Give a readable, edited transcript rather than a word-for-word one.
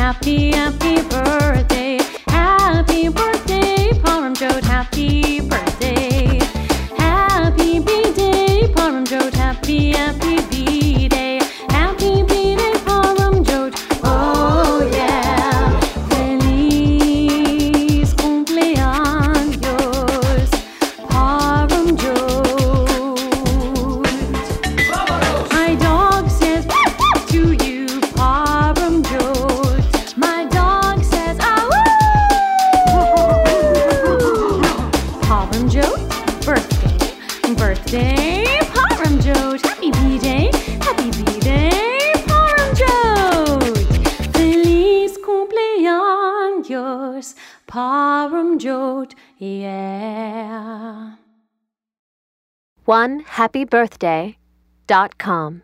happy, happy birthday. Happy birthday, Paramjot, happy birthday. Happy B-Day, Paramjot, happy, happy B-Day. Happy B-Day, Paramjot, oh yeah. Feliz cumpleaños, Paramjot. My dog says to you, Paramjot. My dog says, ah woo! Paramjot, birthday, Paramjot. Happy B-Day, Paramjot. Feliz cumpleaños, Paramjot, yeah. OneHappyBirthday.com